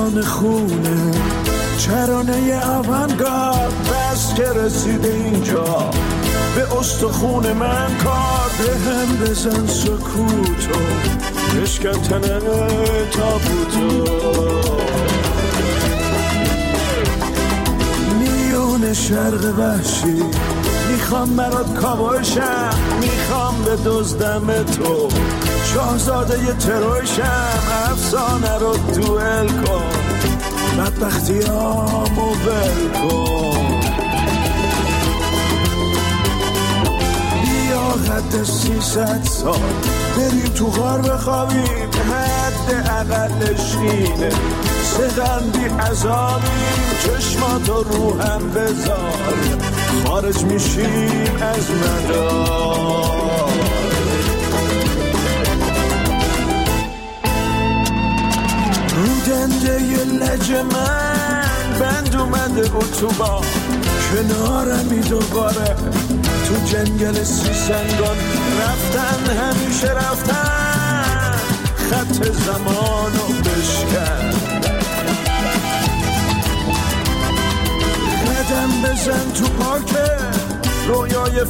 میان خونه چرانه آونگارد بس که رسیده اینجا به استخون من کار به هم بزن سکوتو بشکن تنه تابوتو میون شرق وحشی میخوام برات کاوشم میخوام به دزدم تو شاهزاده ی تروشم افسانه رو دوئل کن بدبختیامو ول کن بیا قد 300 سال بریم تو غار بخوابیم حد اقلش اینه سغندی عذابیم چشماتو رو هم بذار خارج میشیم از مدار رو دنده ی لج من بند اومده اتوبان کنارمی دوباره تو جنگل سیسنگان رفتن همیشه رفتن خط زمانو بشکن قدم بزن تو پارک رویای